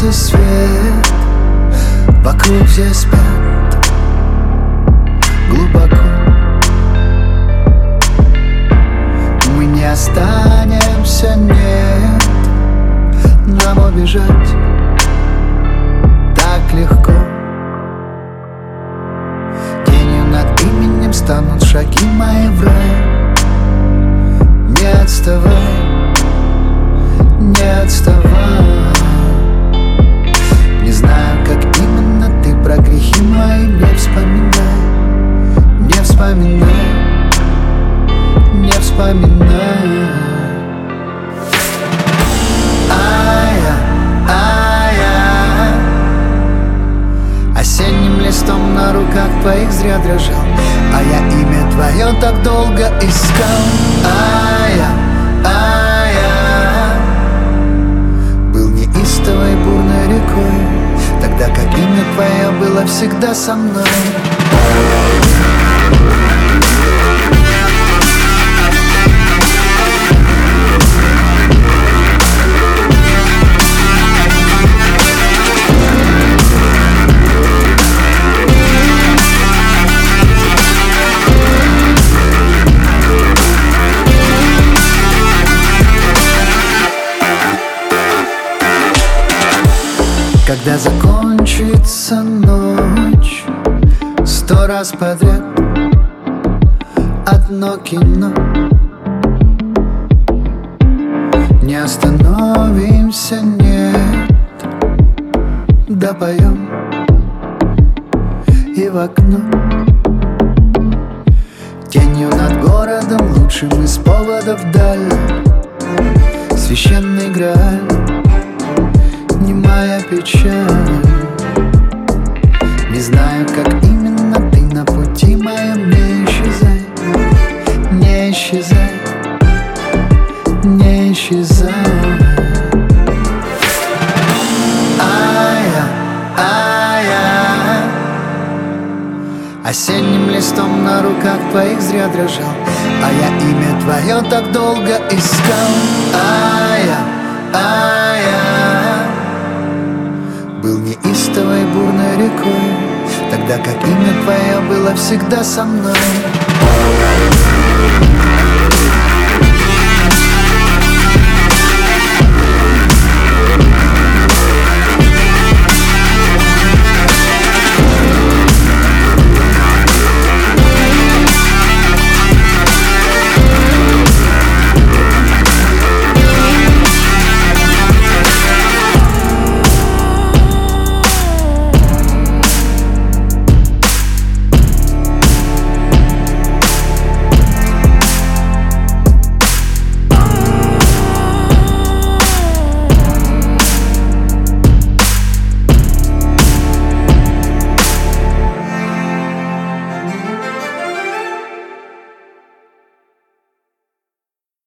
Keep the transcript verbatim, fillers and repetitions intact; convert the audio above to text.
гаснется свет, вокруг все спят глубоко. Мы не останемся, нет, нам убежать так легко. Тенью над именем станут шаги мои в рай. Не отставай, не отставай. Не знаю, как именно ты про грехи мои не вспоминай. Не вспоминай, не вспоминай. А-я, а-я, осенним листом на руках твоих зря дрожал, а я имя твое так долго искал. А-я, а-я, был неистовой бурной рекой, тогда как имя твое было всегда со мной. Когда закончится ночь, сто раз подряд одно кино, не остановимся, нет, допоем и в окно. Тенью над городом, лучшим из поводов даль, священный грааль, немая печаль. Не знаю, как именно ты на пути моем. Не исчезай, не исчезай, не исчезай. А-я, а-я, осенним листом на руках твоих зря дрожал, а я имя твое так долго искал. А-я, а-я, был неистовой бурной рекой, тогда как имя твое было всегда со мной.